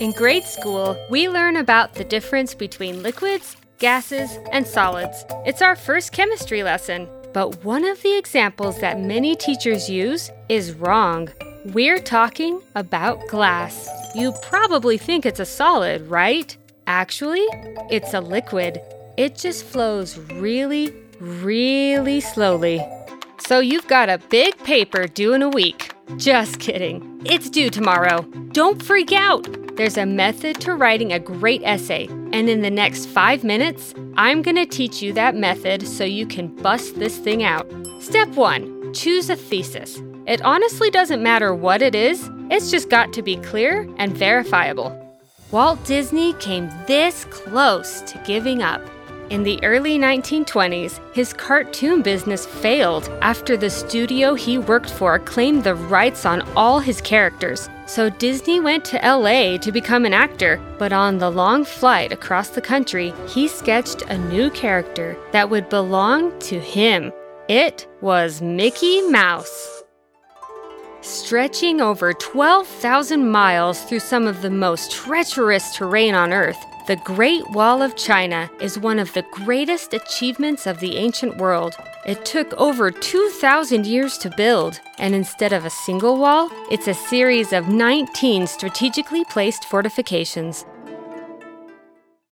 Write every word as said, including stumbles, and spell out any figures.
In grade school, we learn about the difference between liquids, gases, and solids. It's our first chemistry lesson. But one of the examples that many teachers use is wrong. We're talking about glass. You probably think it's a solid, right? Actually, it's a liquid. It just flows really, really slowly. So you've got a big paper due in a week. Just kidding. It's due tomorrow. Don't freak out. There's a method to writing a great essay, and in the next five minutes, I'm going to teach you that method so you can bust this thing out. Step one, choose a thesis. It honestly doesn't matter what it is, it's just got to be clear and verifiable. Walt Disney came this close to giving up. In the early nineteen twenties, his cartoon business failed after the studio he worked for claimed the rights on all his characters. So Disney went to L A to become an actor, but on the long flight across the country, he sketched a new character that would belong to him. It was Mickey Mouse. Stretching over twelve thousand miles through some of the most treacherous terrain on Earth, the Great Wall of China is one of the greatest achievements of the ancient world. It took over two thousand years to build, and instead of a single wall, it's a series of nineteen strategically placed fortifications.